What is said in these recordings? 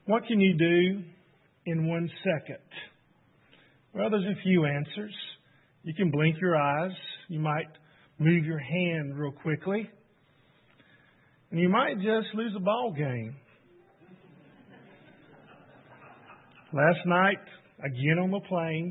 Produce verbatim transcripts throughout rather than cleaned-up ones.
What can you do in one second? Well, there's a few answers. You can blink your eyes. You might move your hand real quickly. And you might just lose a ball game. Last night, again on the Plains,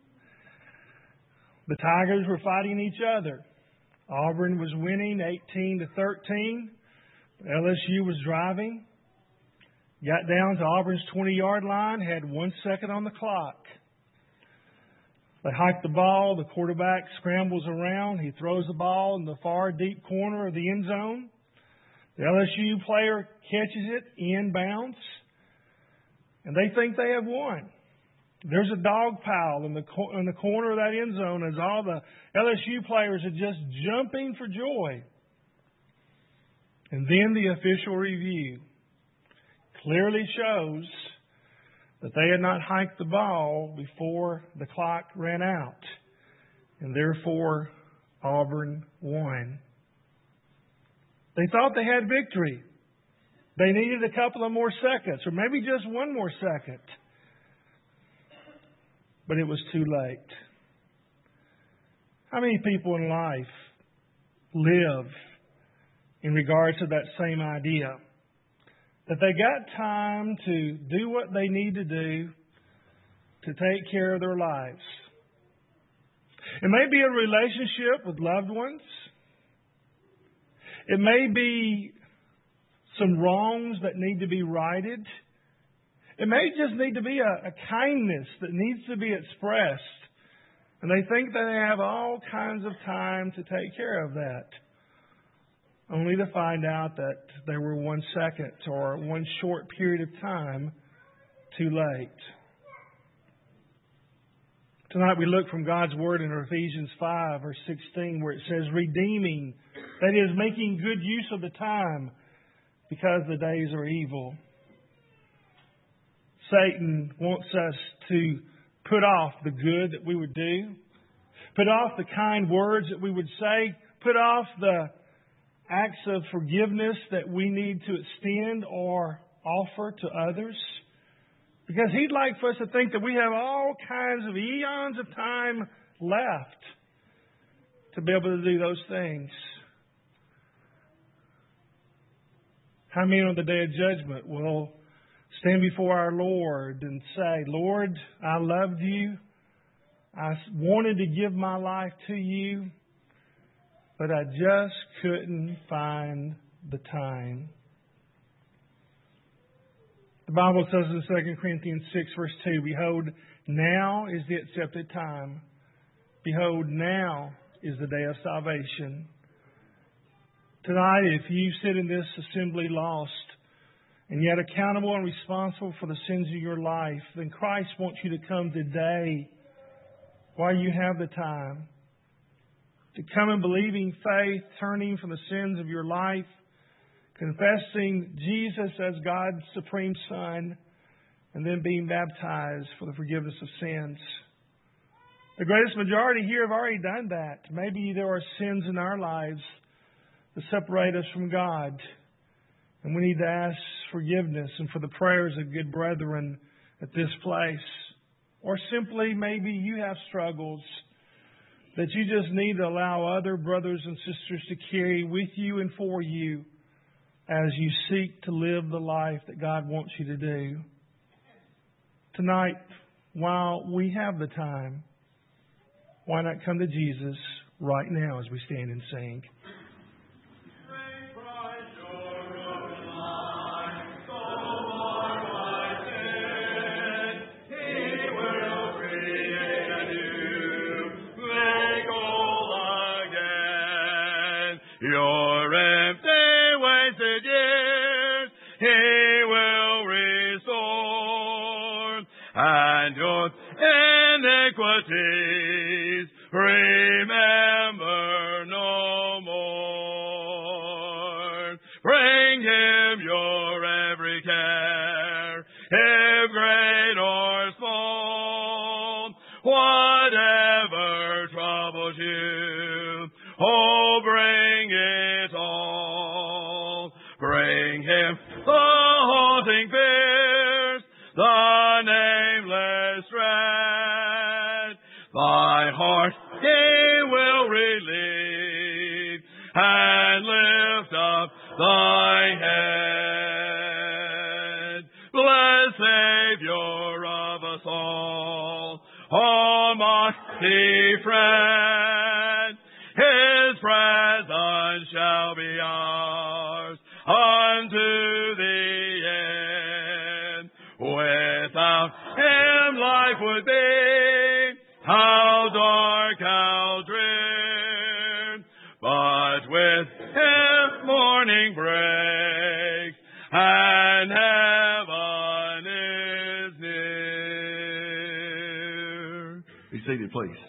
the Tigers were fighting each other. Auburn was winning eighteen to thirteen. L S U was driving. Got down to Auburn's twenty-yard line, had one second on the clock. They hike the ball. The quarterback scrambles around. He throws the ball in the far deep corner of the end zone. The L S U player catches it inbounds, and they think they have won. There's a dog pile in the in the corner of that end zone as all the L S U players are just jumping for joy. And then the official review clearly shows that they had not hiked the ball before the clock ran out. And therefore, Auburn won. They thought they had victory. They needed a couple of more seconds, or maybe just one more second. But it was too late. How many people in life live in regards to that same idea? That they got time to do what they need to do to take care of their lives. It may be a relationship with loved ones. It may be some wrongs that need to be righted. It may just need to be a, a kindness that needs to be expressed. And they think that they have all kinds of time to take care of that. Only to find out that they were one second or one short period of time too late. Tonight we look from God's Word in Ephesians five, verse sixteen, where it says, redeeming, that is, making good use of the time, because the days are evil. Satan wants us to put off the good that we would do, put off the kind words that we would say, put off the acts of forgiveness that we need to extend or offer to others. Because he'd like for us to think that we have all kinds of eons of time left to be able to do those things. How many on the day of judgment will stand before our Lord and say, Lord, I loved you. I wanted to give my life to you, but I just couldn't find the time. The Bible says in Second Corinthians six, verse two, behold, now is the accepted time. Behold, now is the day of salvation. Tonight, if you sit in this assembly lost and yet accountable and responsible for the sins of your life, then Christ wants you to come today while you have the time. To come in believing faith, turning from the sins of your life, confessing Jesus as God's supreme Son, and then being baptized for the forgiveness of sins. The greatest majority here have already done that. Maybe there are sins in our lives that separate us from God, and we need to ask forgiveness and for the prayers of good brethren at this place. Or simply maybe you have struggles that you just need to allow other brothers and sisters to carry with you and for you as you seek to live the life that God wants you to do. Tonight, while we have the time, why not come to Jesus right now as we stand and sing? Your empty wasted years He will restore, and your iniquities remember no more. Bring Him your every care, if great or small, whatever troubles you, oh, bring it all. Bring Him the haunting fear, the nameless dread. Thy heart He will relieve, and lift up thy head. Blessed Savior of us all, Almighty Friend, His presence shall be ours unto the end. Without Him life would be how dark, how drear, but with Him morning breaks, and heaven is near. Be seated, please.